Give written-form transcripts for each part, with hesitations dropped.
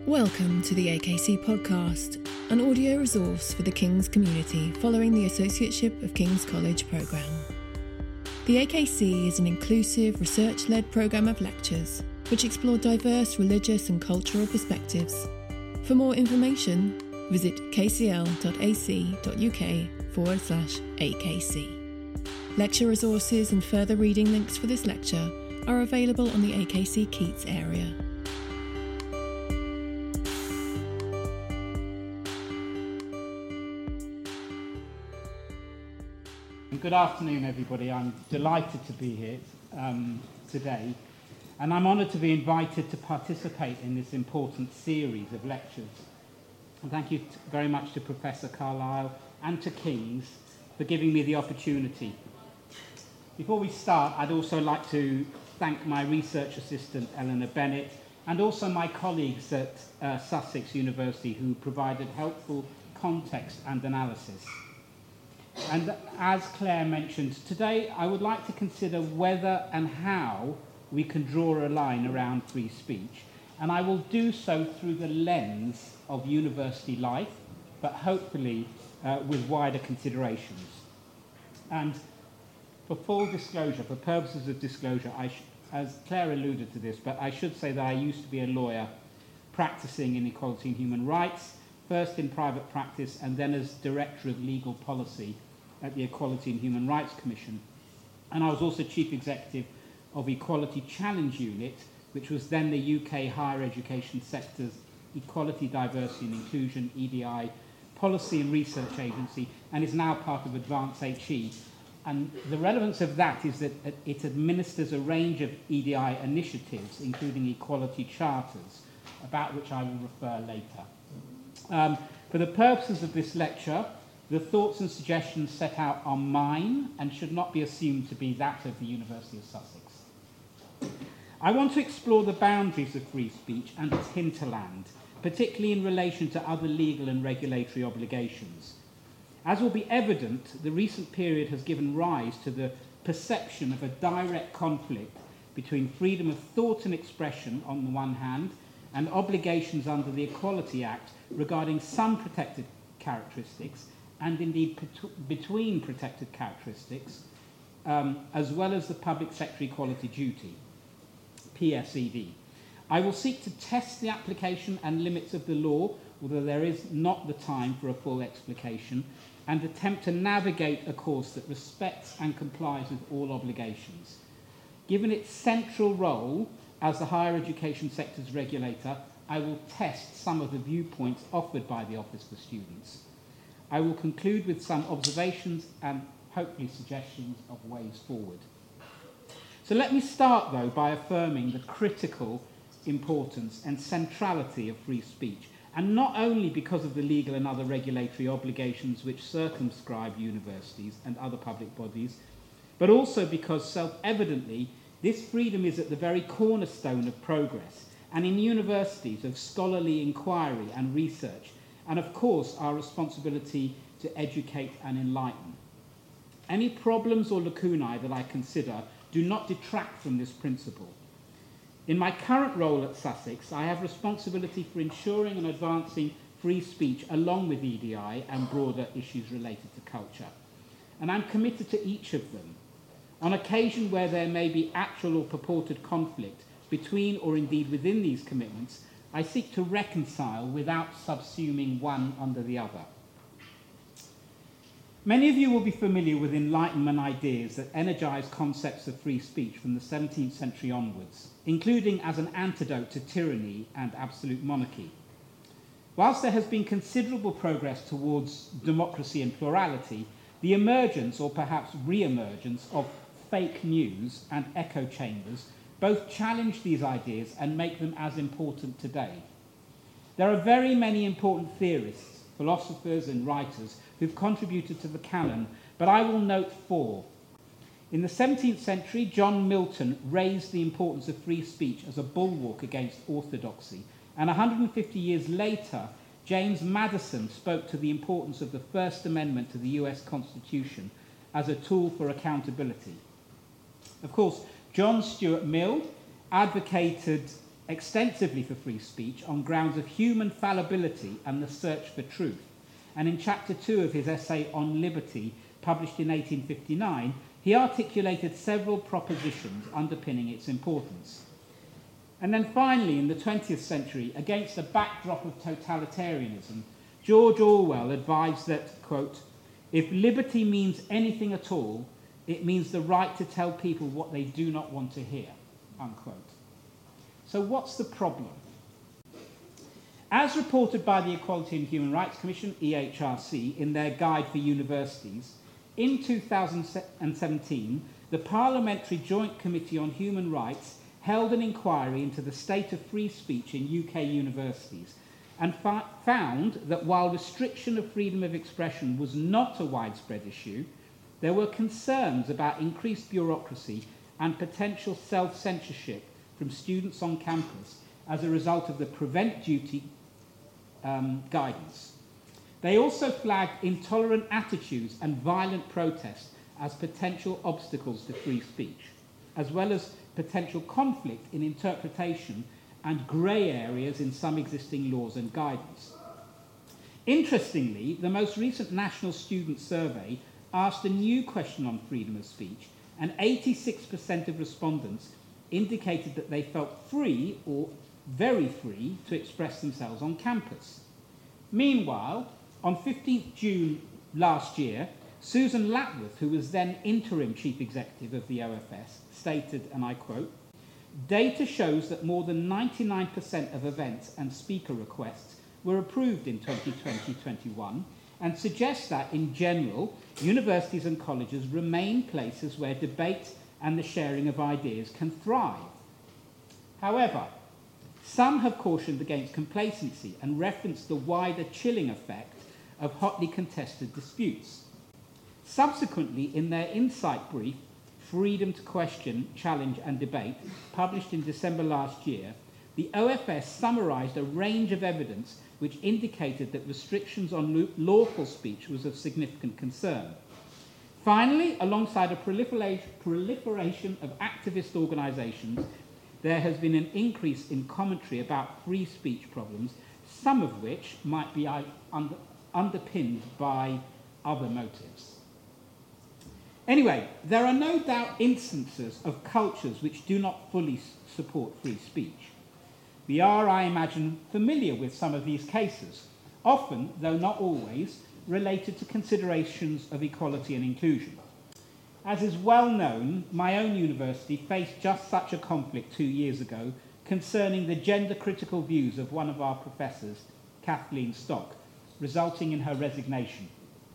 Welcome to the AKC podcast, an audio resource for the King's community following the Associateship of King's College programme. The AKC is an inclusive, research-led programme of lectures which explore diverse religious and cultural perspectives. For more information, visit kcl.ac.uk/AKC. Lecture resources and further reading links for this lecture are available on the AKC Keats area. Good afternoon, everybody. I'm delighted to be here today, and I'm honoured to be invited to participate in this important series of lectures. And thank you very much to Professor Carlisle and to King's for giving me the opportunity. Before we start, I'd also like to thank my research assistant, Eleanor Bennett, and also my colleagues at Sussex University who provided helpful context and analysis. And as Claire mentioned, today I would like to consider whether and how we can draw a line around free speech. And I will do so through the lens of university life, but hopefully with wider considerations. And for full disclosure, for purposes of disclosure, as Claire alluded to this, but I should say that I used to be a lawyer practicing in equality and human rights, first in private practice and then as Director of Legal Policy at the Equality and Human Rights Commission. And I was also Chief Executive of Equality Challenge Unit, which was then the UK higher education sector's Equality, Diversity and Inclusion, EDI, policy and research agency, and is now part of Advance HE. And the relevance of that is that it administers a range of EDI initiatives, including equality charters, about which I will refer later. For the purposes of this lecture, the thoughts and suggestions set out are mine and should not be assumed to be that of the University of Sussex. I want to explore the boundaries of free speech and its hinterland, particularly in relation to other legal and regulatory obligations. As will be evident, the recent period has given rise to the perception of a direct conflict between freedom of thought and expression on the one hand and obligations under the Equality Act regarding some protected characteristics and indeed between protected characteristics, as well as the Public Sector Equality Duty, PSED. I will seek to test the application and limits of the law, although there is not the time for a full explication, and attempt to navigate a course that respects and complies with all obligations. Given its central role as the higher education sector's regulator, I will test some of the viewpoints offered by the Office for Students. I will conclude with some observations and hopefully suggestions of ways forward. So let me start, though, by affirming the critical importance and centrality of free speech, and not only because of the legal and other regulatory obligations which circumscribe universities and other public bodies, but also because, self-evidently, this freedom is at the very cornerstone of progress, and in universities of scholarly inquiry and research, and of course our responsibility to educate and enlighten. Any problems or lacunae that I consider do not detract from this principle. In my current role at Sussex, I have responsibility for ensuring and advancing free speech along with EDI and broader issues related to culture. And I'm committed to each of them. On occasion where there may be actual or purported conflict between or indeed within these commitments, I seek to reconcile without subsuming one under the other. Many of you will be familiar with Enlightenment ideas that energize concepts of free speech from the 17th century onwards, including as an antidote to tyranny and absolute monarchy. Whilst there has been considerable progress towards democracy and plurality, the emergence, or perhaps re-emergence, of fake news and echo chambers both challenge these ideas and make them as important today. There are very many important theorists, philosophers and writers who've contributed to the canon, but I will note four. In the 17th century, John Milton raised the importance of free speech as a bulwark against orthodoxy, and 150 years later, James Madison spoke to the importance of the First Amendment to the US Constitution as a tool for accountability. Of course, John Stuart Mill advocated extensively for free speech on grounds of human fallibility and the search for truth. And in chapter 2 of his essay on liberty, published in 1859, he articulated several propositions underpinning its importance. And then finally, in the 20th century, against a backdrop of totalitarianism, George Orwell advised that, quote, "If liberty means anything at all, it means the right to tell people what they do not want to hear," unquote. So what's the problem? As reported by the Equality and Human Rights Commission, EHRC, in their Guide for Universities, in 2017, the Parliamentary Joint Committee on Human Rights held an inquiry into the state of free speech in UK universities and found that while restriction of freedom of expression was not a widespread issue, there were concerns about increased bureaucracy and potential self-censorship from students on campus as a result of the Prevent Duty guidance. They also flagged intolerant attitudes and violent protests as potential obstacles to free speech, as well as potential conflict in interpretation and grey areas in some existing laws and guidance. Interestingly, the most recent National Student Survey asked a new question on freedom of speech, and 86% of respondents indicated that they felt free or very free to express themselves on campus. Meanwhile, on 15th June last year, Susan Lapworth, who was then interim chief executive of the OFS, stated, and I quote, "Data shows that more than 99% of events and speaker requests were approved in 2020-21 and suggests that, in general, universities and colleges remain places where debate and the sharing of ideas can thrive. However, some have cautioned against complacency and referenced the wider chilling effect of hotly contested disputes. Subsequently, in their insight brief, Freedom to Question, Challenge and Debate, published in December last year, the OFS summarised a range of evidence which indicated that restrictions on lawful speech was of significant concern. Finally, alongside a proliferation of activist organisations, there has been an increase in commentary about free speech problems, some of which might be underpinned by other motives. Anyway, there are no doubt instances of cultures which do not fully support free speech. We are, I imagine, familiar with some of these cases, often, though not always, related to considerations of equality and inclusion. As is well known, my own university faced just such a conflict 2 years ago concerning the gender-critical views of one of our professors, Kathleen Stock, resulting in her resignation.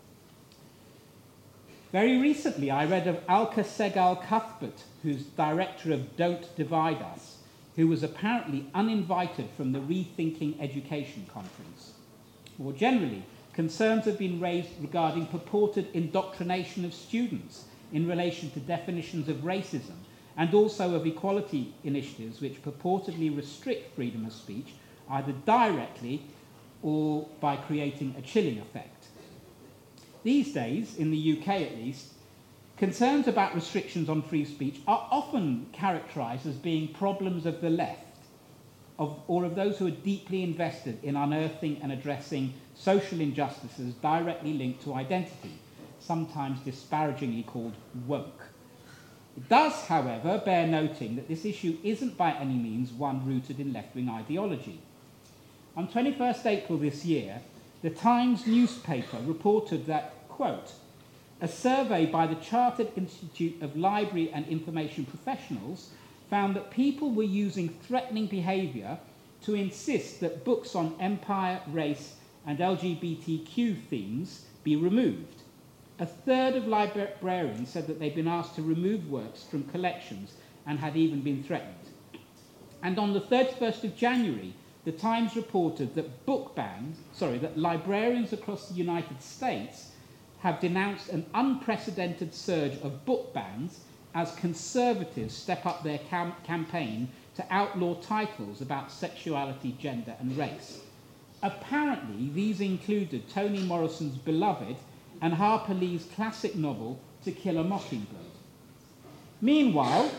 Very recently, I read of Alka Segal Cuthbert, who's director of Don't Divide Us, who was apparently uninvited from the Rethinking Education conference. More generally, concerns have been raised regarding purported indoctrination of students in relation to definitions of racism and also of equality initiatives which purportedly restrict freedom of speech, either directly or by creating a chilling effect. These days, in the UK at least, concerns about restrictions on free speech are often characterised as being problems of the left, or of those who are deeply invested in unearthing and addressing social injustices directly linked to identity, sometimes disparagingly called woke. It does, however, bear noting that this issue isn't by any means one rooted in left-wing ideology. On 21st April this year, the Times newspaper reported that, quote, "A survey by the Chartered Institute of Library and Information Professionals found that people were using threatening behaviour to insist that books on empire, race and LGBTQ themes be removed. A third of librarians said that they'd been asked to remove works from collections and had even been threatened. And on the 31st of January, the Times reported that that librarians across the United States have denounced an unprecedented surge of book bans as conservatives step up their campaign to outlaw titles about sexuality, gender and race. Apparently, these included Toni Morrison's beloved and Harper Lee's classic novel To Kill a Mockingbird. Meanwhile,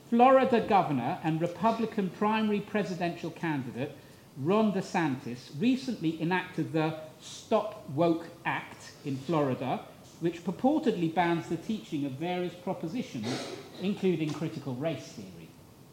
Florida governor and Republican primary presidential candidate Ron DeSantis recently enacted the Stop Woke Act in Florida, which purportedly bans the teaching of various propositions, including critical race theory.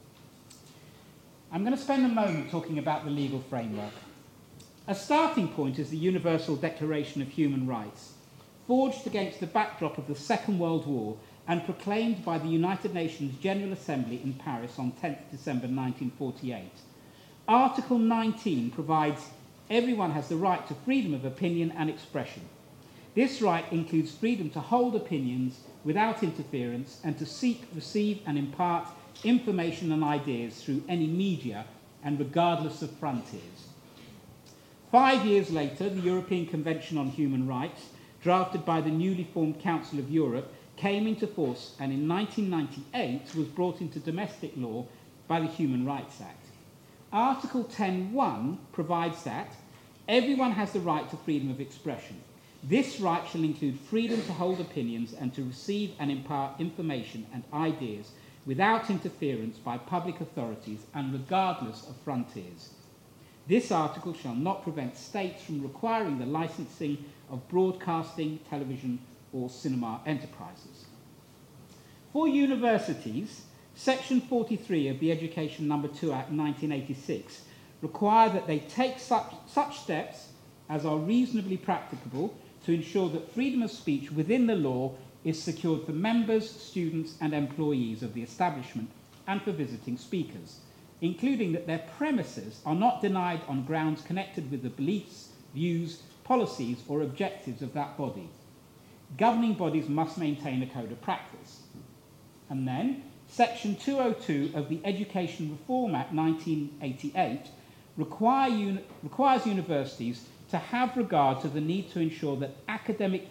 I'm going to spend a moment talking about the legal framework. A starting point is the Universal Declaration of Human Rights, forged against the backdrop of the Second World War and proclaimed by the United Nations General Assembly in Paris on 10th December 1948. Article 19 provides everyone has the right to freedom of opinion and expression. This right includes freedom to hold opinions without interference and to seek, receive and impart information and ideas through any media and regardless of frontiers. 5 years later, the European Convention on Human Rights, drafted by the newly formed Council of Europe, came into force and in 1998 was brought into domestic law by the Human Rights Act. Article 10.1 provides that everyone has the right to freedom of expression. This right shall include freedom to hold opinions and to receive and impart information and ideas without interference by public authorities and regardless of frontiers. This article shall not prevent states from requiring the licensing of broadcasting, television, or cinema enterprises. For universities, Section 43 of the Education No. 2 Act 1986 require that they take such steps as are reasonably practicable to ensure that freedom of speech within the law is secured for members, students, and employees of the establishment and for visiting speakers, including that their premises are not denied on grounds connected with the beliefs, views, policies, or objectives of that body. Governing bodies must maintain a code of practice. And then, Section 202 of the Education Reform Act 1988 requires universities to have regard to the need to ensure that academic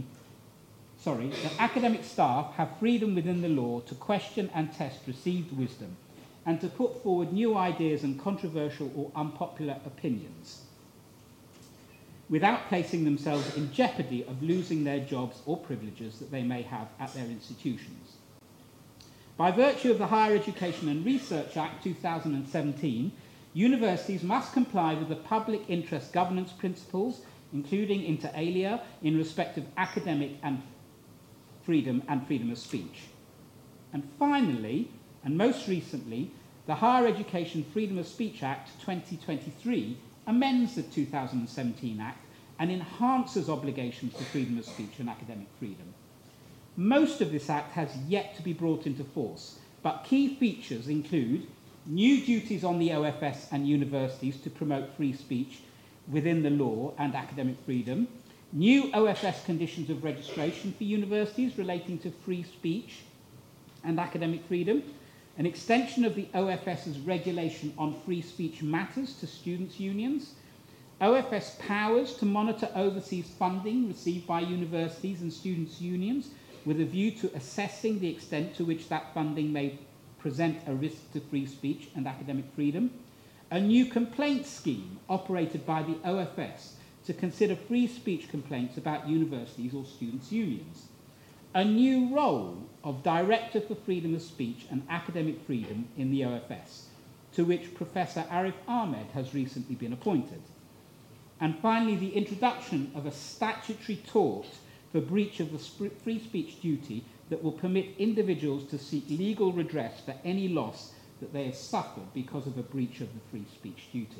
staff have freedom within the law to question and test received wisdom and to put forward new ideas and controversial or unpopular opinions without placing themselves in jeopardy of losing their jobs or privileges that they may have at their institutions. By virtue of the Higher Education and Research Act 2017, universities must comply with the public interest governance principles, including inter alia, in respect of academic and freedom of speech. And finally, and most recently, the Higher Education Freedom of Speech Act 2023 amends the 2017 Act and enhances obligations for freedom of speech and academic freedom. Most of this Act has yet to be brought into force, but key features include new duties on the OFS and universities to promote free speech within the law and academic freedom, new OFS conditions of registration for universities relating to free speech and academic freedom, an extension of the OFS's regulation on free speech matters to students' unions, OFS powers to monitor overseas funding received by universities and students' unions with a view to assessing the extent to which that funding may present a risk to free speech and academic freedom, a new complaint scheme operated by the OFS to consider free speech complaints about universities or students' unions, a new role of Director for Freedom of Speech and Academic Freedom in the OFS, to which Professor Arif Ahmed has recently been appointed, and finally the introduction of a statutory tort for breach of the free speech duty that will permit individuals to seek legal redress for any loss that they have suffered because of a breach of the free speech duty.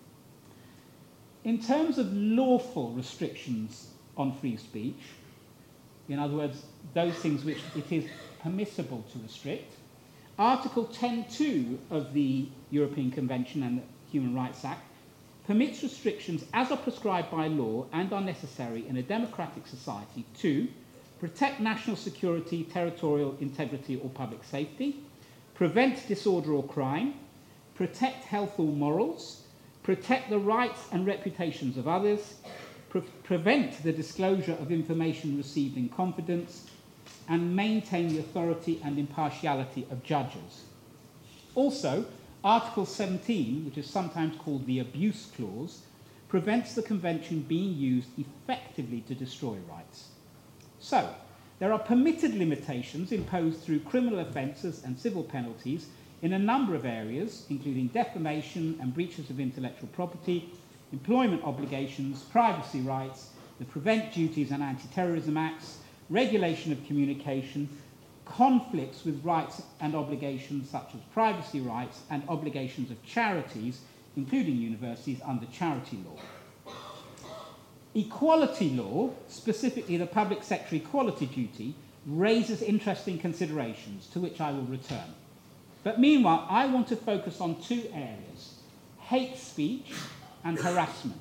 In terms of lawful restrictions on free speech, in other words, those things which it is permissible to restrict, Article 10.2 of the European Convention and the Human Rights Act permits restrictions as are prescribed by law and are necessary in a democratic society to protect national security, territorial integrity or public safety, prevent disorder or crime, protect health or morals, protect the rights and reputations of others, prevent the disclosure of information received in confidence, and maintain the authority and impartiality of judges. Also, Article 17, which is sometimes called the Abuse Clause, prevents the Convention being used effectively to destroy rights. So, there are permitted limitations imposed through criminal offences and civil penalties in a number of areas, including defamation and breaches of intellectual property, employment obligations, privacy rights, the Prevent Duties and Anti-Terrorism Acts, regulation of communication, conflicts with rights and obligations such as privacy rights and obligations of charities, including universities, under charity law. Equality law, specifically the public sector equality duty, raises interesting considerations to which I will return. But meanwhile, I want to focus on two areas: hate speech and harassment.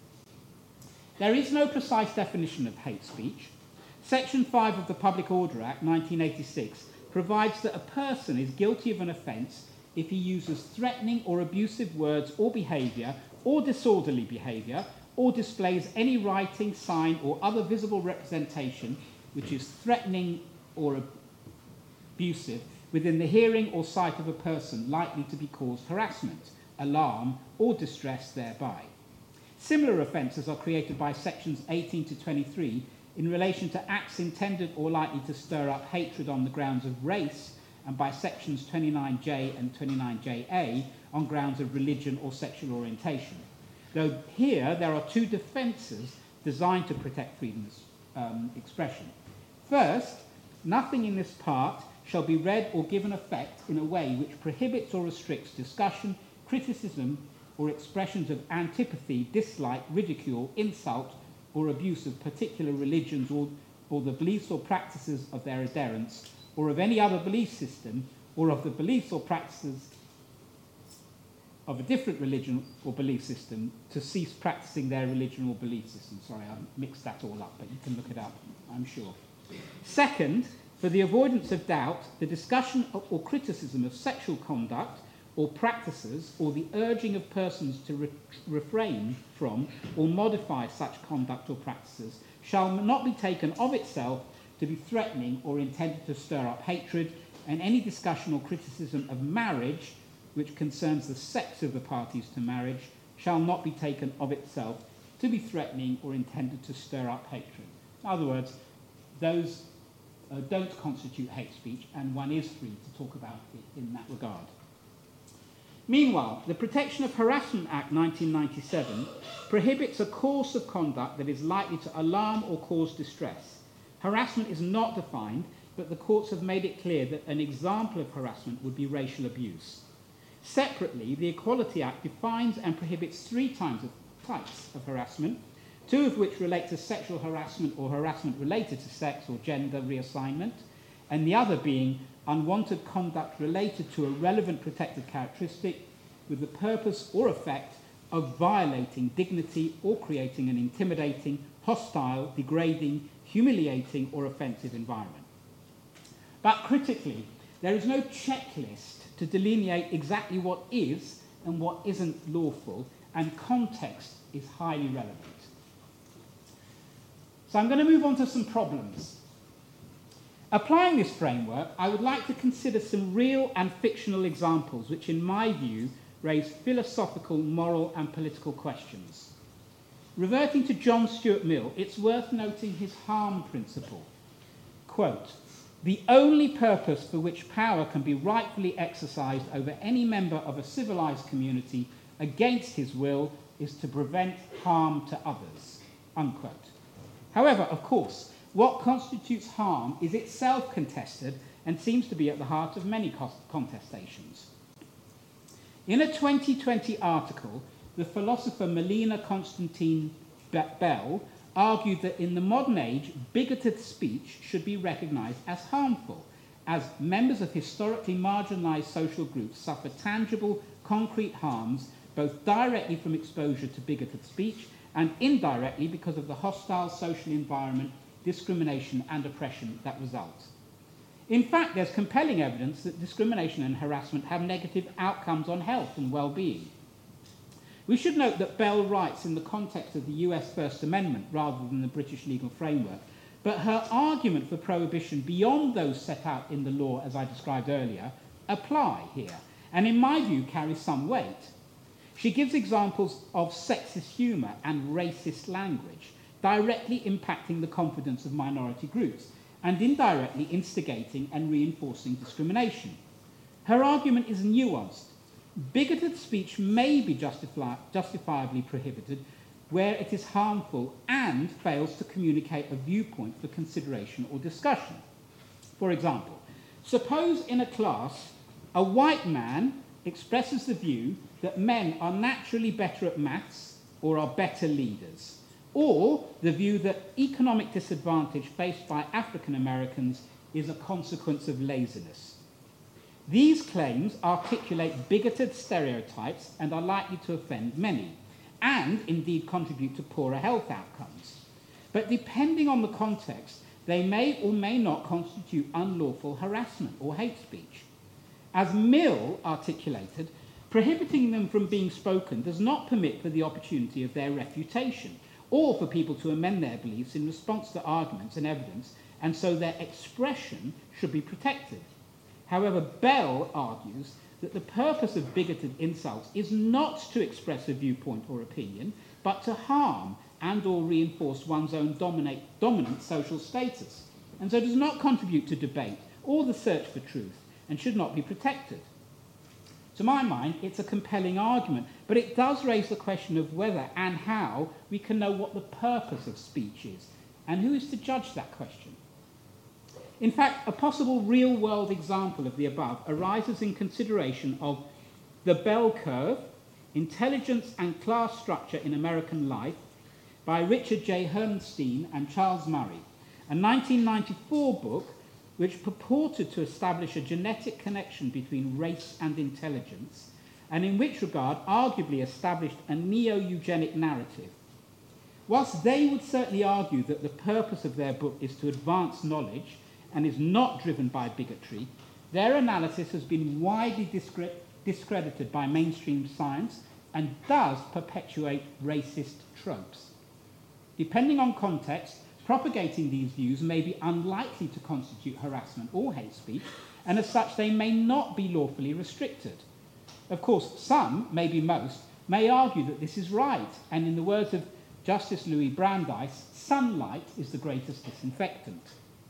There is no precise definition of hate speech. Section 5 of the Public Order Act 1986 provides that a person is guilty of an offence if he uses threatening or abusive words or behaviour or disorderly behaviour or displays any writing, sign or other visible representation which is threatening or abusive within the hearing or sight of a person likely to be caused harassment, alarm or distress thereby. Similar offences are created by sections 18 to 23 in relation to acts intended or likely to stir up hatred on the grounds of race, and by sections 29J and 29JA on grounds of religion or sexual orientation. Though here there are two defences designed to protect freedom of expression. First, nothing in this part shall be read or given effect in a way which prohibits or restricts discussion, criticism, or expressions of antipathy, dislike, ridicule, insult, or abuse of particular religions or the beliefs or practices of their adherents, or of any other belief system, or of the beliefs or practices of a different religion or belief system, to cease practicing their religion or belief system. Sorry, I mixed that all up, but you can look it up, I'm sure. Second, for the avoidance of doubt, the discussion or criticism of sexual conduct or practices, or the urging of persons to refrain from or modify such conduct or practices, shall not be taken of itself to be threatening or intended to stir up hatred, and any discussion or criticism of marriage which concerns the sex of the parties to marriage shall not be taken of itself to be threatening or intended to stir up hatred. In other words, those don't constitute hate speech, and one is free to talk about it in that regard. Meanwhile, the Protection of Harassment Act 1997 prohibits a course of conduct that is likely to alarm or cause distress. Harassment is not defined, but the courts have made it clear that an example of harassment would be racial abuse. Separately, the Equality Act defines and prohibits three types of harassment, two of which relate to sexual harassment or harassment related to sex or gender reassignment, and the other being unwanted conduct related to a relevant protected characteristic with the purpose or effect of violating dignity or creating an intimidating, hostile, degrading, humiliating or offensive environment. But critically, there is no checklist to delineate exactly what is and what isn't lawful, and context is highly relevant. So I'm going to move on to some problems. Applying this framework, I would like to consider some real and fictional examples which, in my view, raise philosophical, moral and political questions. Reverting to John Stuart Mill, it's worth noting his harm principle. Quote, "The only purpose for which power can be rightfully exercised over any member of a civilized community against his will is to prevent harm to others." Unquote. However, of course, what constitutes harm is itself contested and seems to be at the heart of many contestations. In a 2020 article, the philosopher Melina Constantine Bell argued that in the modern age, bigoted speech should be recognised as harmful, as members of historically marginalised social groups suffer tangible, concrete harms, both directly from exposure to bigoted speech and indirectly because of the hostile social environment, discrimination and oppression that result. In fact, there's compelling evidence that discrimination and harassment have negative outcomes on health and well-being. We should note that Bell writes in the context of the US First Amendment rather than the British legal framework, but her argument for prohibition beyond those set out in the law, as I described earlier, apply here, and in my view carry some weight. She gives examples of sexist humour and racist language, directly impacting the confidence of minority groups, and indirectly instigating and reinforcing discrimination. Her argument is nuanced. Bigoted speech may be justifiably prohibited where it is harmful and fails to communicate a viewpoint for consideration or discussion. For example, suppose in a class a white man expresses the view that men are naturally better at maths or are better leaders, or the view that economic disadvantage faced by African Americans is a consequence of laziness. These claims articulate bigoted stereotypes and are likely to offend many, and indeed contribute to poorer health outcomes. But depending on the context, they may or may not constitute unlawful harassment or hate speech. As Mill articulated, prohibiting them from being spoken does not permit for the opportunity of their refutation, or for people to amend their beliefs in response to arguments and evidence, and so their expression should be protected. However, Bell argues that the purpose of bigoted insults is not to express a viewpoint or opinion, but to harm and or reinforce one's own dominant social status, and so does not contribute to debate or the search for truth, and should not be protected. To my mind, it's a compelling argument, but it does raise the question of whether and how we can know what the purpose of speech is, and who is to judge that question. In fact, a possible real-world example of the above arises in consideration of The Bell Curve, Intelligence and Class Structure in American Life by Richard J. Herrnstein and Charles Murray, a 1994 book which purported to establish a genetic connection between race and intelligence, and in which regard arguably established a neo-eugenic narrative. Whilst they would certainly argue that the purpose of their book is to advance knowledge and is not driven by bigotry, their analysis has been widely discredited by mainstream science and does perpetuate racist tropes. Depending on context, propagating these views may be unlikely to constitute harassment or hate speech, and as such they may not be lawfully restricted. Of course, some, maybe most, may argue that this is right, and in the words of Justice Louis Brandeis, sunlight is the greatest disinfectant.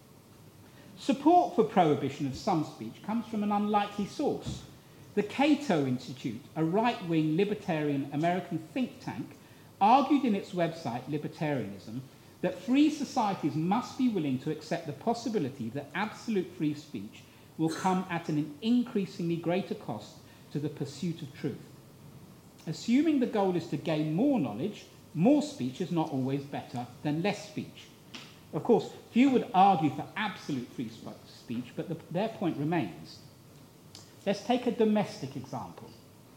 Support for prohibition of some speech comes from an unlikely source. The Cato Institute, a right-wing libertarian American think tank, argued in its website, Libertarianism, that free societies must be willing to accept the possibility that absolute free speech will come at an increasingly greater cost to the pursuit of truth. Assuming the goal is to gain more knowledge, more speech is not always better than less speech. Of course, few would argue for absolute free speech, but their point remains. Let's take a domestic example.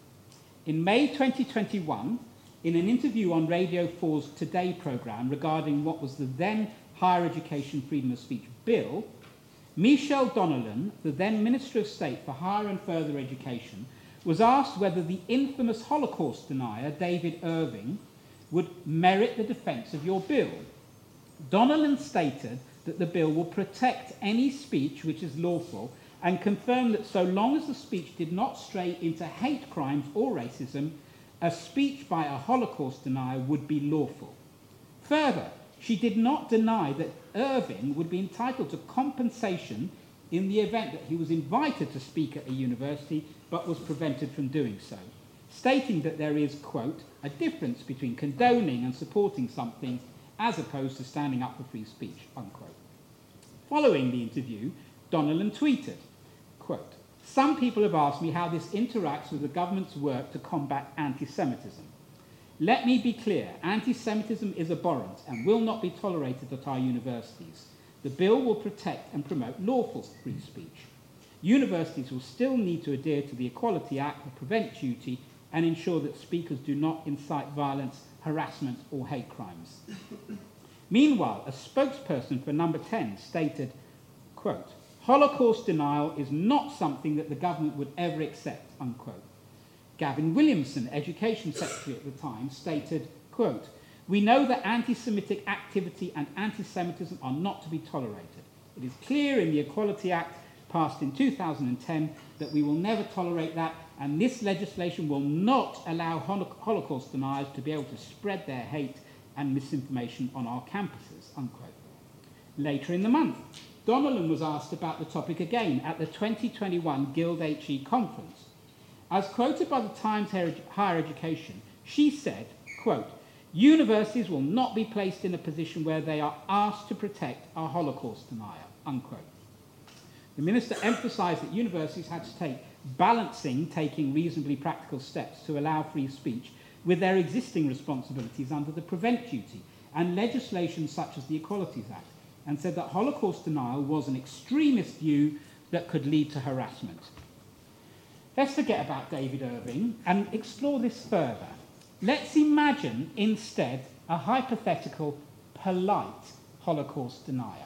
In May 2021, in an interview on Radio 4's Today programme regarding what was the then Higher Education Freedom of Speech Bill, Michelle Donnellan, the then Minister of State for Higher and Further Education, was asked whether the infamous Holocaust denier David Irving would merit the defence of your bill. Donnellan stated that the bill will protect any speech which is lawful and confirmed that so long as the speech did not stray into hate crimes or racism, a speech by a Holocaust denier would be lawful. Further, she did not deny that Irving would be entitled to compensation in the event that he was invited to speak at a university but was prevented from doing so, stating that there is, quote, a difference between condoning and supporting something as opposed to standing up for free speech, unquote. Following the interview, Donnellan tweeted, quote, some people have asked me how this interacts with the government's work to combat anti-Semitism. Let me be clear, anti-Semitism is abhorrent and will not be tolerated at our universities. The bill will protect and promote lawful free speech. Universities will still need to adhere to the Equality Act, the Prevent Duty, and ensure that speakers do not incite violence, harassment, or hate crimes. Meanwhile, a spokesperson for Number 10 stated, quote, Holocaust denial is not something that the government would ever accept, unquote. Gavin Williamson, Education Secretary at the time, stated, quote, we know that anti-Semitic activity and anti-Semitism are not to be tolerated. It is clear in the Equality Act passed in 2010 that we will never tolerate that, and this legislation will not allow Holocaust deniers to be able to spread their hate and misinformation on our campuses, unquote. Later in the month, Donnellan was asked about the topic again at the 2021 Guild HE conference. As quoted by the Times Higher Education, she said, quote, "Universities will not be placed in a position where they are asked to protect a Holocaust denier," unquote. The minister emphasised that universities had to taking reasonably practical steps to allow free speech with their existing responsibilities under the Prevent Duty and legislation such as the Equalities Act, and said that Holocaust denial was an extremist view that could lead to harassment. Let's forget about David Irving and explore this further. Let's imagine instead a hypothetical, polite Holocaust denier.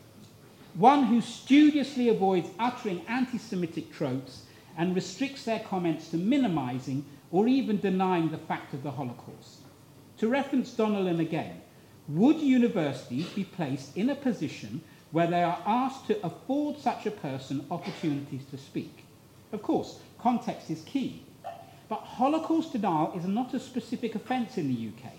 One who studiously avoids uttering anti-Semitic tropes and restricts their comments to minimising or even denying the fact of the Holocaust. To reference Donnellan again, would universities be placed in a position where they are asked to afford such a person opportunities to speak? Of course, context is key. But Holocaust denial is not a specific offence in the UK.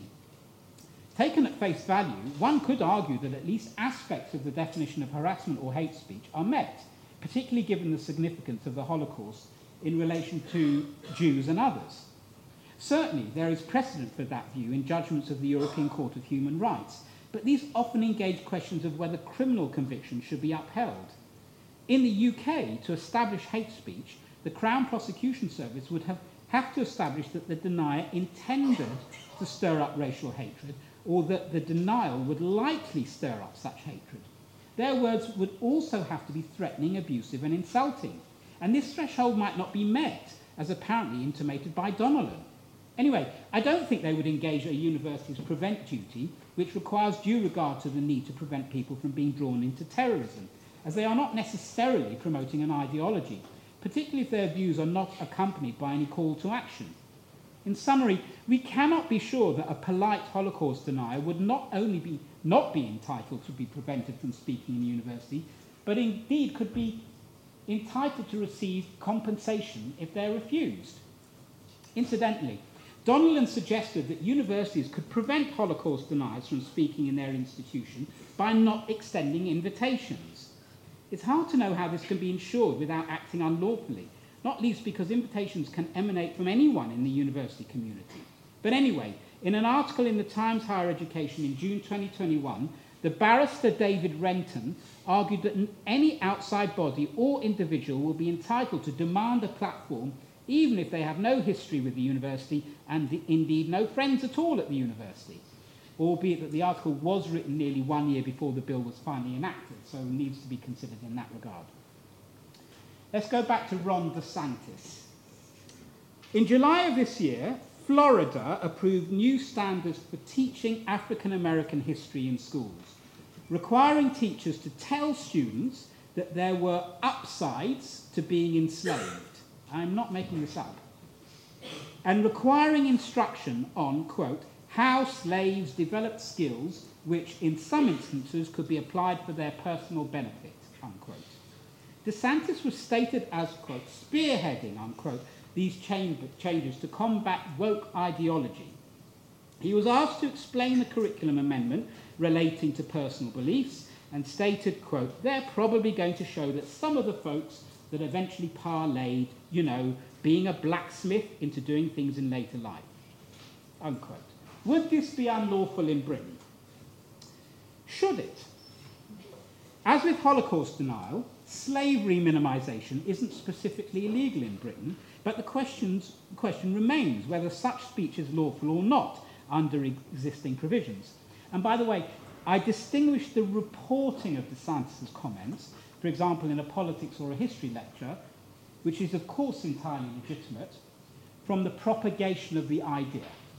Taken at face value, one could argue that at least aspects of the definition of harassment or hate speech are met, particularly given the significance of the Holocaust in relation to Jews and others. Certainly, there is precedent for that view in judgments of the European Court of Human Rights, but these often engage questions of whether criminal convictions should be upheld. In the UK, to establish hate speech, the Crown Prosecution Service would have to establish that the denier intended to stir up racial hatred, or that the denial would likely stir up such hatred. Their words would also have to be threatening, abusive, and insulting. And this threshold might not be met, as apparently intimated by Donnellan. Anyway, I don't think they would engage a university's Prevent Duty, which requires due regard to the need to prevent people from being drawn into terrorism, as they are not necessarily promoting an ideology, particularly if their views are not accompanied by any call to action. In summary, we cannot be sure that a polite Holocaust denier would not only not be entitled to be prevented from speaking in university, but indeed could be entitled to receive compensation if they're refused. Incidentally, Donnellan suggested that universities could prevent Holocaust deniers from speaking in their institution by not extending invitations. It's hard to know how this can be ensured without acting unlawfully, not least because invitations can emanate from anyone in the university community. But anyway, in an article in the Times Higher Education in June 2021, the barrister David Renton argued that any outside body or individual will be entitled to demand a platform even if they have no history with the university and indeed no friends at all at the university, albeit that the article was written nearly 1 year before the bill was finally enacted, so needs to be considered in that regard. Let's go back to Ron DeSantis. In July of this year, Florida approved new standards for teaching African American history in schools, requiring teachers to tell students that there were upsides to being enslaved. I'm not making this up. And requiring instruction on, quote, how slaves developed skills which in some instances could be applied for their personal benefit, unquote. DeSantis was stated as, quote, spearheading, unquote, these changes to combat woke ideology. He was asked to explain the curriculum amendment relating to personal beliefs and stated, quote, they're probably going to show that some of the folks that eventually parlayed, being a blacksmith into doing things in later life, unquote. Would this be unlawful in Britain? Should it? As with Holocaust denial, slavery minimisation isn't specifically illegal in Britain, but the question remains whether such speech is lawful or not under existing provisions. And by the way, I distinguish the reporting of DeSantis' comments, for example, in a politics or a history lecture, which is of course entirely legitimate, from the propagation of the idea.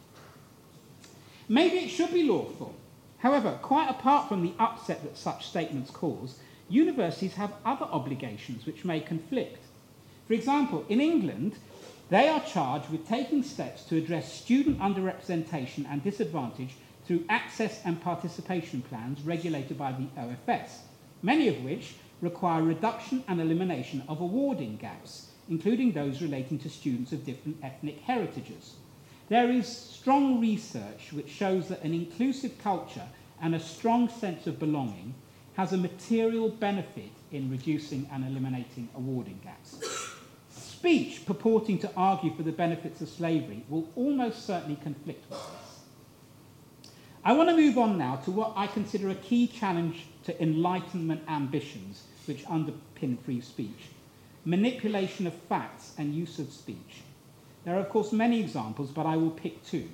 Maybe it should be lawful. However, quite apart from the upset that such statements cause, universities have other obligations which may conflict. For example, in England, they are charged with taking steps to address student underrepresentation and disadvantage through access and participation plans regulated by the OFS, many of which require reduction and elimination of awarding gaps, including those relating to students of different ethnic heritages. There is strong research which shows that an inclusive culture and a strong sense of belonging has a material benefit in reducing and eliminating awarding gaps. Speech purporting to argue for the benefits of slavery will almost certainly conflict with this. I want to move on now to what I consider a key challenge to Enlightenment ambitions which underpin free speech: manipulation of facts and use of speech. There are, of course, many examples, but I will pick two.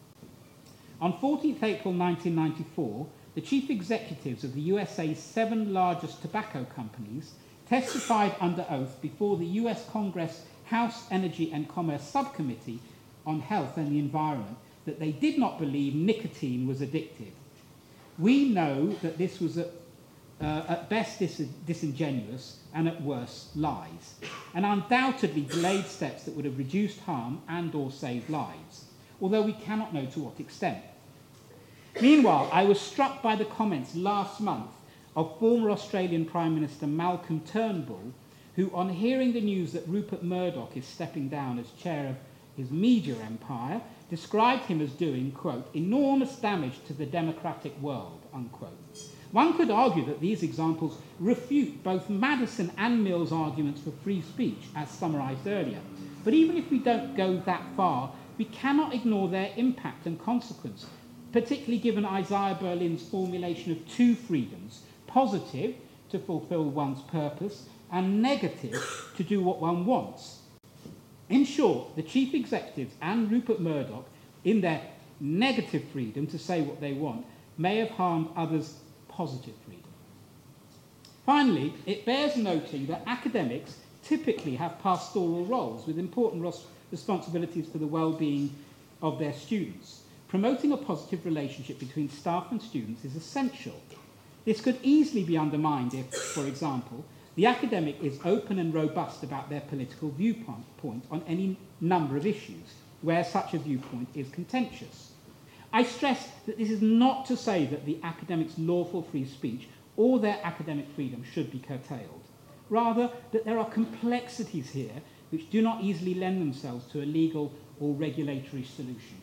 On 14th April 1994, the chief executives of the USA's 7 largest tobacco companies testified under oath before the US Congress House Energy and Commerce Subcommittee on Health and the Environment that they did not believe nicotine was addictive. We know that this was at best disingenuous and at worst lies, and undoubtedly delayed steps that would have reduced harm and or saved lives, although we cannot know to what extent. Meanwhile, I was struck by the comments last month of former Australian Prime Minister Malcolm Turnbull, who, on hearing the news that Rupert Murdoch is stepping down as chair of his media empire, described him as doing, quote, enormous damage to the democratic world, unquote. One could argue that these examples refute both Madison and Mill's arguments for free speech, as summarised earlier. But even if we don't go that far, we cannot ignore their impact and consequence, particularly given Isaiah Berlin's formulation of 2 freedoms: positive, to fulfil one's purpose, and negative, to do what one wants. In short, the chief executives and Rupert Murdoch, in their negative freedom to say what they want, may have harmed others' positive freedom. Finally, it bears noting that academics typically have pastoral roles with important responsibilities for the well-being of their students. Promoting a positive relationship between staff and students is essential. This could easily be undermined if, for example, the academic is open and robust about their political viewpoint on any number of issues where such a viewpoint is contentious. I stress that this is not to say that the academic's lawful free speech or their academic freedom should be curtailed. Rather, that there are complexities here which do not easily lend themselves to a legal or regulatory solution.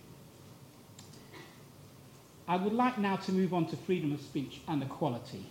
I would like now to move on to freedom of speech and equality.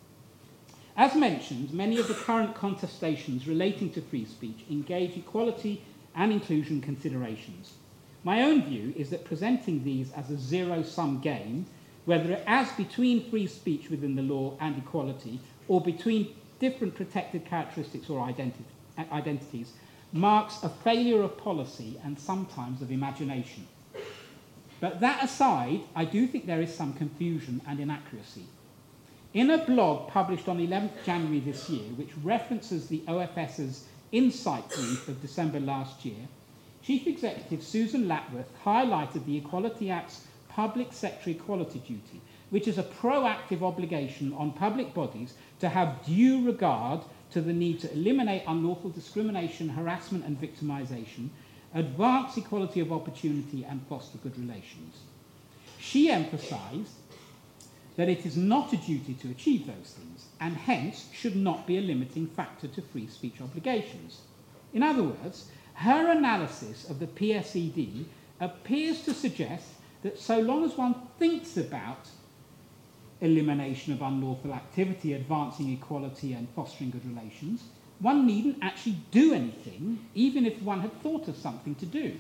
As mentioned, many of the current contestations relating to free speech engage equality and inclusion considerations. My own view is that presenting these as a zero-sum game, whether as between free speech within the law and equality, or between different protected characteristics or identities, marks a failure of policy and sometimes of imagination. But that aside, I do think there is some confusion and inaccuracy. In a blog published on 11th January this year, which references the OFS's Insight brief of December last year, Chief Executive Susan Lapworth highlighted the Equality Act's public sector equality duty, which is a proactive obligation on public bodies to have due regard to the need to eliminate unlawful discrimination, harassment and victimisation, advance equality of opportunity and foster good relations. She emphasised that it is not a duty to achieve those things and hence should not be a limiting factor to free speech obligations. In other words, her analysis of the PSED appears to suggest that so long as one thinks about elimination of unlawful activity, advancing equality and fostering good relations, one needn't actually do anything, even if one had thought of something to do.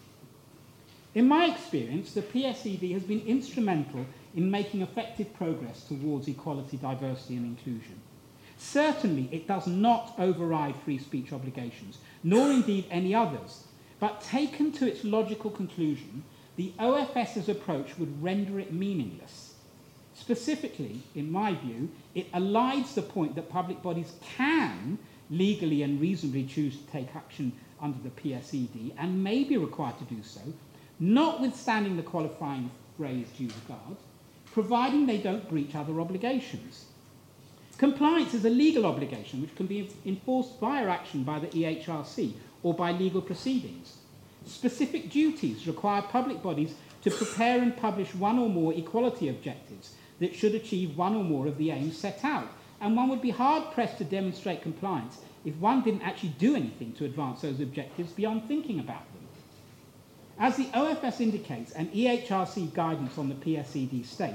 In my experience, the PSED has been instrumental in making effective progress towards equality, diversity and inclusion. Certainly, it does not override free speech obligations, nor indeed any others, but taken to its logical conclusion, the OFS's approach would render it meaningless. Specifically, in my view, it elides the point that public bodies can legally and reasonably choose to take action under the PSED and may be required to do so, notwithstanding the qualifying phrase due regard, providing they don't breach other obligations. Compliance is a legal obligation which can be enforced via action by the EHRC or by legal proceedings. Specific duties require public bodies to prepare and publish one or more equality objectives that should achieve one or more of the aims set out, and one would be hard-pressed to demonstrate compliance if one didn't actually do anything to advance those objectives beyond thinking about them. As the OFS indicates and EHRC guidance on the PSED states,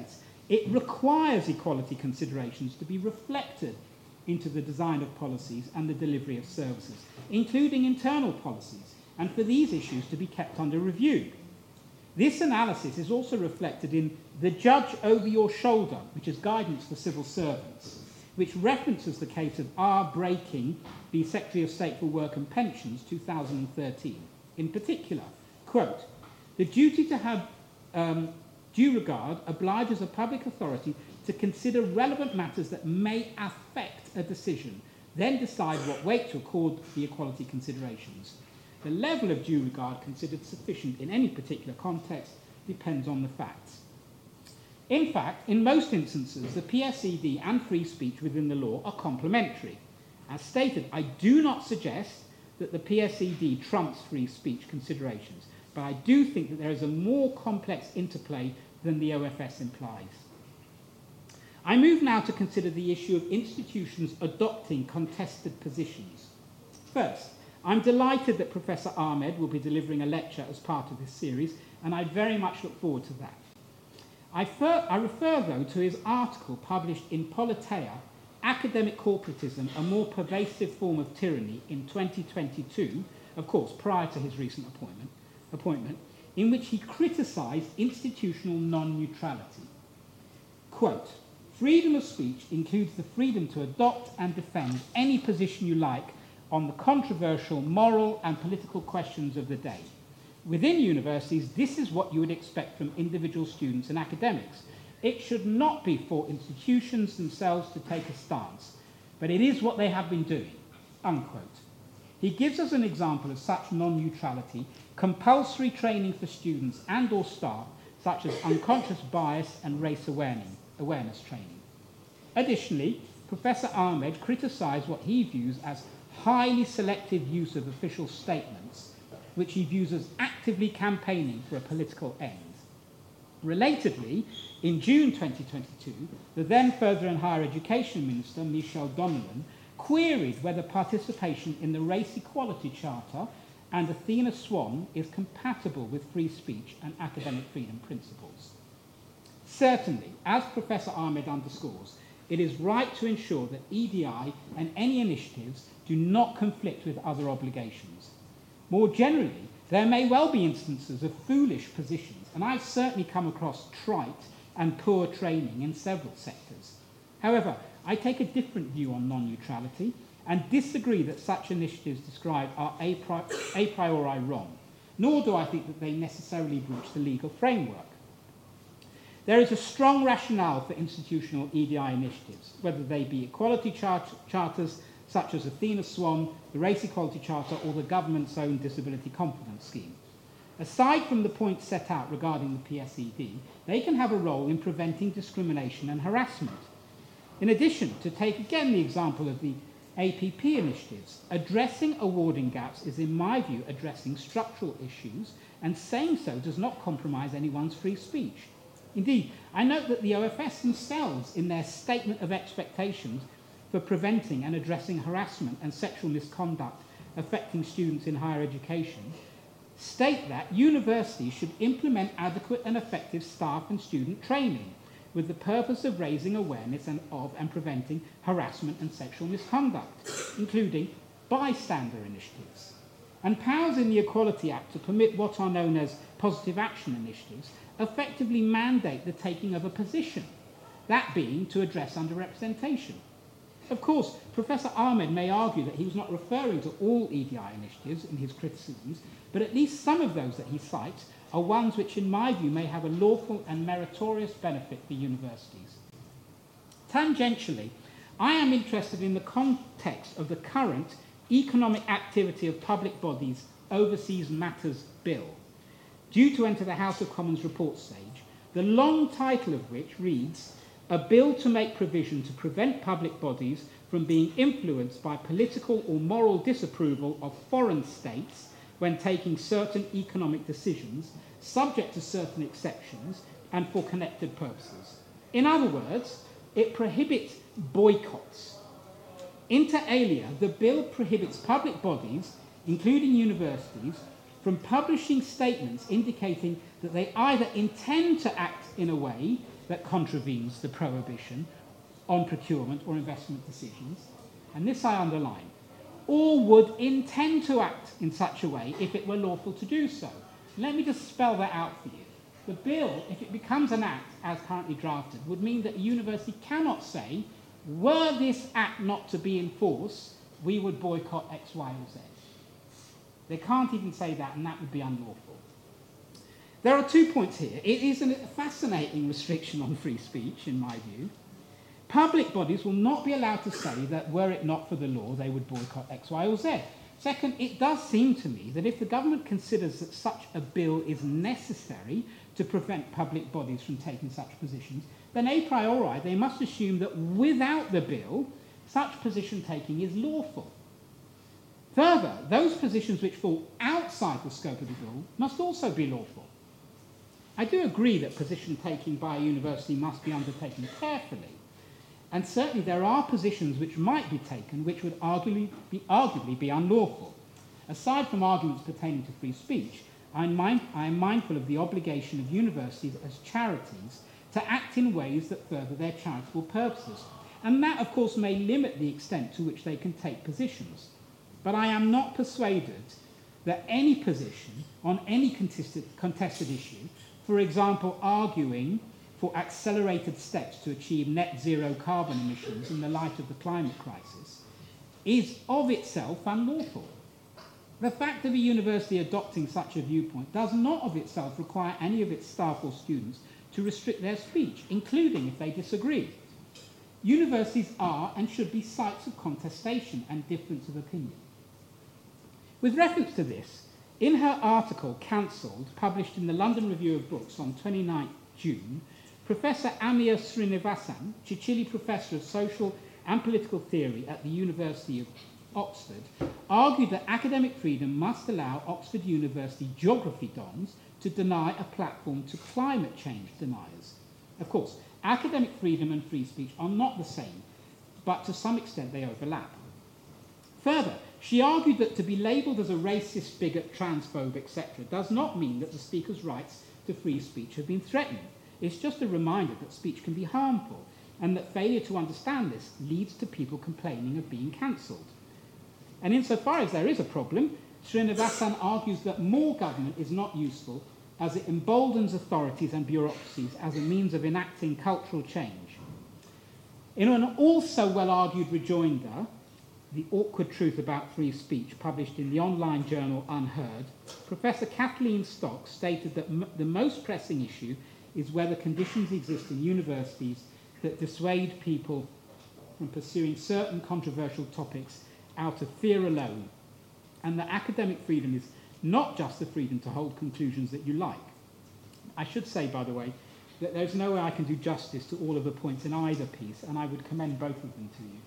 It requires equality considerations to be reflected into the design of policies and the delivery of services, including internal policies, and for these issues to be kept under review. This analysis is also reflected in the Judge Over Your Shoulder, which is guidance for civil servants, which references the case of R. Breaking, the Secretary of State for Work and Pensions, 2013. In particular, quote, "The duty to have due regard obliges a public authority to consider relevant matters that may affect a decision, then decide what weight to accord the equality considerations. The level of due regard considered sufficient in any particular context depends on the facts." In fact, in most instances, the PSED and free speech within the law are complementary. As stated, I do not suggest that the PSED trumps free speech considerations, but I do think that there is a more complex interplay than the OFS implies. I move now to consider the issue of institutions adopting contested positions. First, I'm delighted that Professor Ahmed will be delivering a lecture as part of this series, and I very much look forward to that. I refer, though, to his article published in Politeia, Academic Corporatism, a More Pervasive Form of Tyranny, in 2022, of course, prior to his recent appointment, in which he criticised institutional non-neutrality. Quote, "Freedom of speech includes the freedom to adopt and defend any position you like on the controversial moral and political questions of the day. Within universities, this is what you would expect from individual students and academics. It should not be for institutions themselves to take a stance, but it is what they have been doing." Unquote. He gives us an example of such non-neutrality, compulsory training for students and or staff, such as unconscious bias and race awareness training. Additionally, Professor Ahmed criticised what he views as highly selective use of official statements, which he views as actively campaigning for a political end. Relatedly, in June 2022, the then Further and Higher Education Minister, Michel Donnellan, queried whether participation in the Race Equality Charter and Athena Swan is compatible with free speech and academic freedom principles. Certainly, as Professor Ahmed underscores, it is right to ensure that EDI and any initiatives do not conflict with other obligations. More generally, there may well be instances of foolish positions, and I've certainly come across trite and poor training in several sectors. However, I take a different view on non-neutrality and disagree that such initiatives described are a priori wrong, nor do I think that they necessarily breach the legal framework. There is a strong rationale for institutional EDI initiatives, whether they be equality charters such as Athena Swan, the Race Equality Charter, or the government's own Disability Confidence Scheme. Aside from the points set out regarding the PSED, they can have a role in preventing discrimination and harassment. In addition, to take again the example of the APP initiatives, addressing awarding gaps is, in my view, addressing structural issues, and saying so does not compromise anyone's free speech. Indeed, I note that the OFS themselves, in their statement of expectations for preventing and addressing harassment and sexual misconduct affecting students in higher education, state that universities should implement adequate and effective staff and student training with the purpose of raising awareness of and preventing harassment and sexual misconduct, including bystander initiatives. And powers in the Equality Act to permit what are known as positive action initiatives effectively mandate the taking of a position, that being to address underrepresentation. Of course, Professor Ahmed may argue that he was not referring to all EDI initiatives in his criticisms, but at least some of those that he cites are ones which, in my view, may have a lawful and meritorious benefit for universities. Tangentially, I am interested in the context of the current Economic Activity of Public Bodies Overseas Matters Bill, due to enter the House of Commons report stage, the long title of which reads, "A bill to make provision to prevent public bodies from being influenced by political or moral disapproval of foreign states when taking certain economic decisions, subject to certain exceptions and for connected purposes." In other words, it prohibits boycotts. Inter alia, the bill prohibits public bodies, including universities, from publishing statements indicating that they either intend to act in a way that contravenes the prohibition on procurement or investment decisions, and this I underline, or would intend to act in such a way if it were lawful to do so. Let me just spell that out for you. The bill, if it becomes an act as currently drafted, would mean that a university cannot say, were this act not to be enforced, we would boycott X, Y, or Z. They can't even say that, and that would be unlawful. There are 2 points here. It is a fascinating restriction on free speech, in my view. Public bodies will not be allowed to say that were it not for the law, they would boycott X, Y, or Z. Second, it does seem to me that if the government considers that such a bill is necessary to prevent public bodies from taking such positions, then a priori they must assume that without the bill, such position taking is lawful. Further, those positions which fall outside the scope of the bill must also be lawful. I do agree that position taking by a university must be undertaken carefully, and certainly there are positions which might be taken which would arguably be unlawful. Aside from arguments pertaining to free speech, I am mindful of the obligation of universities as charities to act in ways that further their charitable purposes. And that, of course, may limit the extent to which they can take positions. But I am not persuaded that any position on any contested issue, for example, arguing for accelerated steps to achieve net zero carbon emissions in the light of the climate crisis, is of itself unlawful. The fact of a university adopting such a viewpoint does not of itself require any of its staff or students to restrict their speech, including if they disagree. Universities are and should be sites of contestation and difference of opinion. With reference to this, in her article Cancelled, published in the London Review of Books on 29 June, Professor Amir Srinivasan, Chichili Professor of Social and Political Theory at the University of Oxford, argued that academic freedom must allow Oxford University geography dons to deny a platform to climate change deniers. Of course, academic freedom and free speech are not the same, but to some extent they overlap. Further, she argued that to be labelled as a racist, bigot, transphobe, etc. does not mean that the speaker's rights to free speech have been threatened. It's just a reminder that speech can be harmful, and that failure to understand this leads to people complaining of being cancelled. And insofar as there is a problem, Srinivasan argues that more government is not useful as it emboldens authorities and bureaucracies as a means of enacting cultural change. In an also well-argued rejoinder, The Awkward Truth About Free Speech, published in the online journal Unheard, Professor Kathleen Stock stated that the most pressing issue is whether conditions exist in universities that dissuade people from pursuing certain controversial topics out of fear alone, and that academic freedom is not just the freedom to hold conclusions that you like. I should say, by the way, that there's no way I can do justice to all of the points in either piece, and I would commend both of them to you.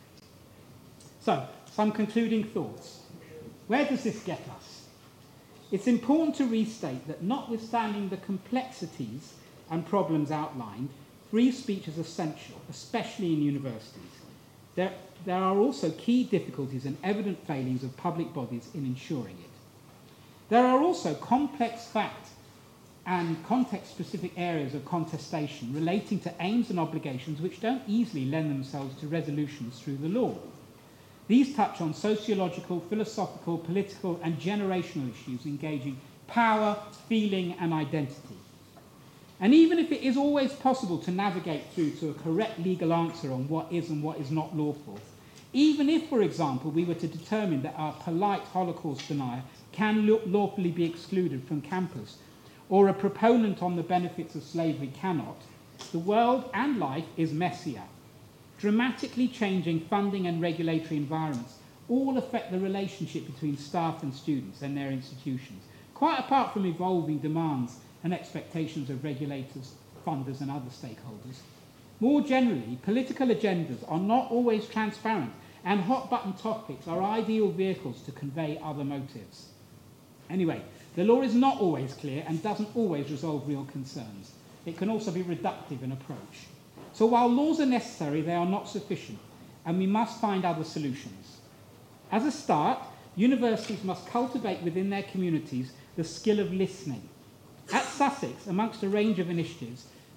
So, some concluding thoughts. Where does this get us? It's important to restate that notwithstanding the complexities and problems outlined, free speech is essential, especially in universities. There are also key difficulties and evident failings of public bodies in ensuring it. There are also complex fact and context-specific areas of contestation relating to aims and obligations which don't easily lend themselves to resolutions through the law. These touch on sociological, philosophical, political, and generational issues engaging power, feeling, and identity. And even if it is always possible to navigate through to a correct legal answer on what is and what is not lawful, even if, for example, we were to determine that our polite Holocaust denier can lawfully be excluded from campus, or a proponent on the benefits of slavery cannot, the world and life is messier. Dramatically changing funding and regulatory environments all affect the relationship between staff and students and their institutions, quite apart from evolving demands and expectations of regulators, funders, and other stakeholders. More generally, political agendas are not always transparent, and hot-button topics are ideal vehicles to convey other motives. Anyway, the law is not always clear and doesn't always resolve real concerns. It can also be reductive in approach. So while laws are necessary, they are not sufficient, and we must find other solutions. As a start, universities must cultivate within their communities the skill of listening. At Sussex, amongst a range of initiatives,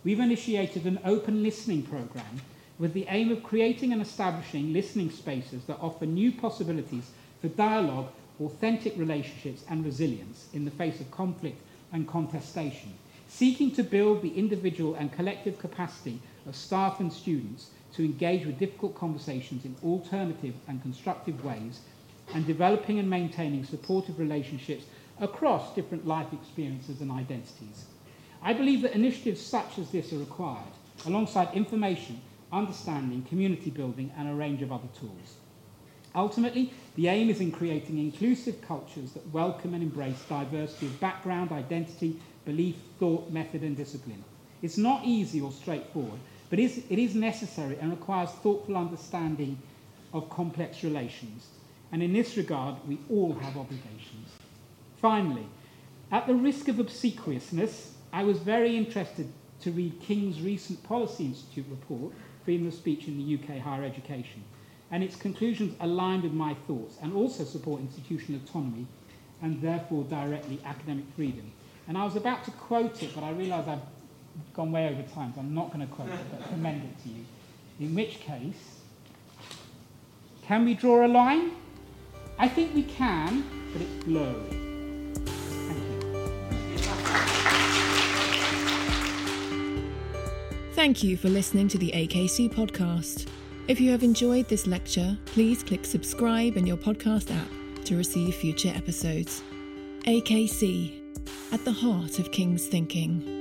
we've initiated an open listening programme with the aim of creating and establishing listening spaces that offer new possibilities for dialogue, authentic relationships and resilience in the face of conflict and contestation, seeking to build the individual and collective capacity of staff and students to engage with difficult conversations in alternative and constructive ways, and developing and maintaining supportive relationships across different life experiences and identities. I believe that initiatives such as this are required, alongside information, understanding, community building, and a range of other tools. Ultimately, the aim is in creating inclusive cultures that welcome and embrace diversity of background, identity, belief, thought, method, and discipline. It's not easy or straightforward, but it is necessary and requires thoughtful understanding of complex relations. And in this regard, we all have obligations. Finally, at the risk of obsequiousness, I was very interested to read King's recent Policy Institute report, Freedom of Speech in the UK Higher Education, and its conclusions aligned with my thoughts and also support institutional autonomy and therefore directly academic freedom. And I was about to quote it, but I realise I've gone way over time, so I'm not going to quote it, but commend it to you. In which case, can we draw a line? I think we can, but it's blurry. Thank you. Thank you for listening to the AKC podcast. If you have enjoyed this lecture, please click subscribe in your podcast app to receive future episodes. AKC, at the heart of King's thinking.